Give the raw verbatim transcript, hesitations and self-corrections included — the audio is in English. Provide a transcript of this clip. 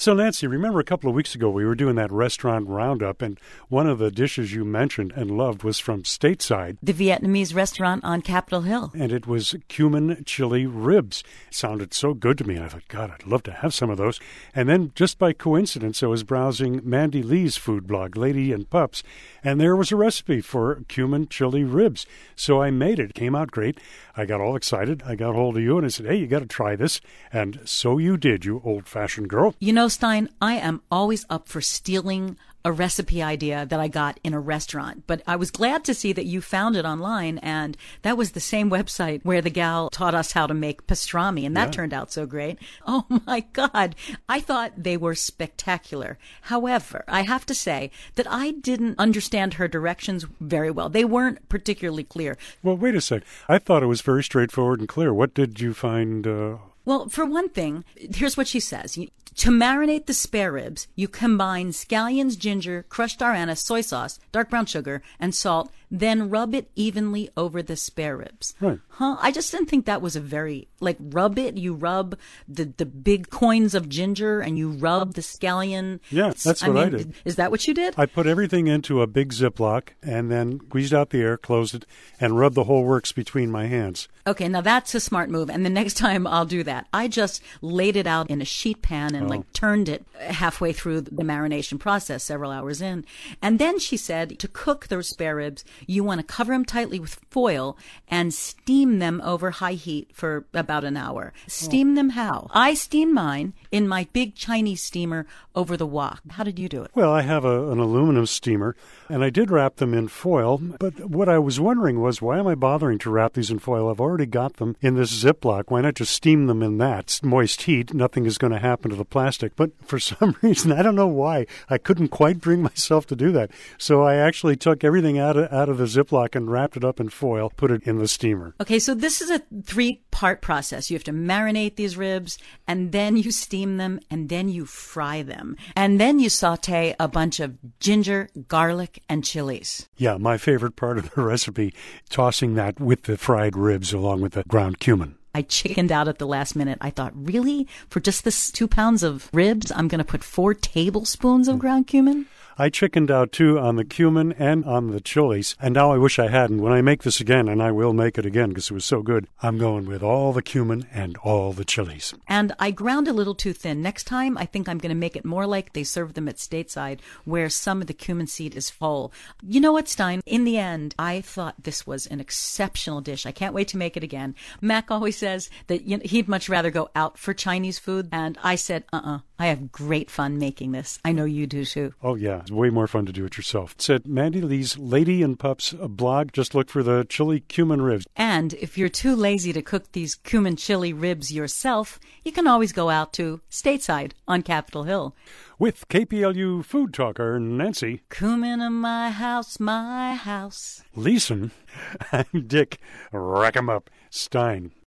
So, Nancy, remember a couple of weeks ago we were doing that restaurant roundup, and one of the dishes you mentioned and loved was from Stateside. The Vietnamese restaurant on Capitol Hill. And it was cumin chili ribs. It sounded so good to me. I thought, God, I'd love to have some of those. And then, just by coincidence, I was browsing Mandy Lee's food blog, Lady and Pups, and there was a recipe for cumin chili ribs. So I made it. It came out great. I got all excited. I got hold of you and I said, hey, you got to try this. And so you did, you old-fashioned girl. You know, Stein, I am always up for stealing a recipe idea that I got in a restaurant. But I was glad to see that you found it online, and that was the same website where the gal taught us how to make pastrami, and that yeah. turned out so great. Oh, my God. I thought they were spectacular. However, I have to say that I didn't understand her directions very well. They weren't particularly clear. Well, wait a sec. I thought it was very straightforward and clear. What did you find... Uh... Well, for one thing, here's what she says. To marinate the spare ribs, you combine scallions, ginger, crushed arenas, soy sauce, dark brown sugar, and salt, then rub it evenly over the spare ribs. Right. Huh? I just didn't think that was a very, like, rub it. You rub the, the big coins of ginger and you rub the scallion. Yeah, that's I what mean, I did. Is that what you did? I put everything into a big Ziploc and then squeezed out the air, closed it, and rubbed the whole works between my hands. Okay, now that's a smart move. And the next time I'll do that. I just laid it out in a sheet pan and, oh. like, turned it halfway through the marination process, several hours in. And then she said to cook those spare ribs, you want to cover them tightly with foil and steam them over high heat for about an hour. Steam oh. them how? I steam mine in my big Chinese steamer over the wok. How did you do it? Well, I have a, an aluminum steamer, and I did wrap them in foil. But what I was wondering was, why am I bothering to wrap these in foil? I've already got them in this Ziploc. Why not just steam them in that? It's moist heat. Nothing is going to happen to the plastic. But for some reason, I don't know why, I couldn't quite bring myself to do that. So I actually took everything out of, out of the Ziploc and wrapped it up in foil, put it in the steamer. Okay, so this is a three-part process. You have to marinate these ribs, and then you steam them, and then you fry them. And then you saute a bunch of ginger, garlic, and chilies. Yeah, my favorite part of the recipe, tossing that with the fried ribs along with the ground cumin. I chickened out at the last minute. I thought, really? For just this two pounds of ribs, I'm going to put four tablespoons of ground cumin? I chickened out, too, on the cumin and on the chilies, and now I wish I hadn't. When I make this again, and I will make it again because it was so good, I'm going with all the cumin and all the chilies. And I ground a little too thin. Next time, I think I'm going to make it more like they serve them at Stateside, where some of the cumin seed is full. You know what, Stein? In the end, I thought this was an exceptional dish. I can't wait to make it again. Mac always says that you know, he'd much rather go out for Chinese food, and I said, uh-uh. I have great fun making this. I know you do, too. Oh, yeah. It's way more fun to do it yourself. It's at Mandy Lee's Lady and Pups blog. Just look for the chili cumin ribs. And if you're too lazy to cook these cumin chili ribs yourself, you can always go out to Stateside on Capitol Hill. With K P L U food talker Nancy. Cumin in my house, my house. Leeson. I'm Dick. Rack 'em up. Stein.